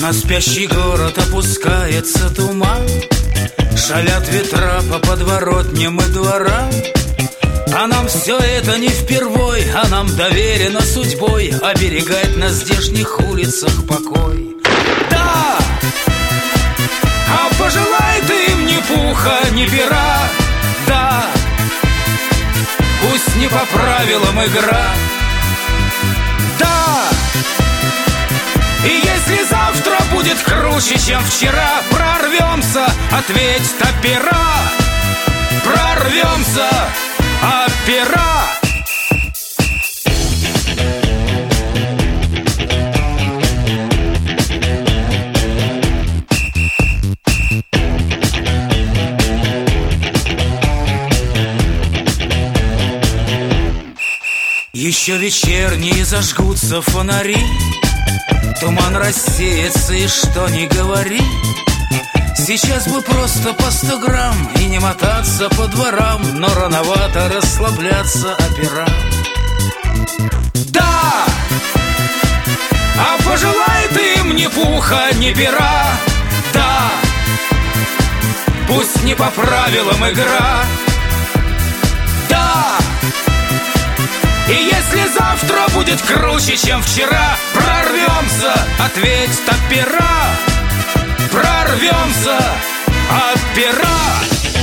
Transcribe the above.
На спящий город опускается туман, шалят ветра по подворотням и дворам. А нам все это не впервой, а нам доверено судьбой оберегать на здешних улицах покой. Да! А пожелай ты им ни пуха, ни пера. Да! Пусть не по правилам игра. Да! И если завтра будет круче, чем вчера, прорвемся, ответь опера. Прорвемся, опера. Еще вечерние зажгутся фонари, туман рассеется, и что ни говори, сейчас бы просто по 100 грамм и не мотаться по дворам, но рановато расслабляться опера. Да! А пожелай ты им ни пуха, ни пера. Да! Пусть не по правилам игра. Да! И если завтра будет круче, чем вчера, прорвемся, ответь опера. Прорвемся, опера.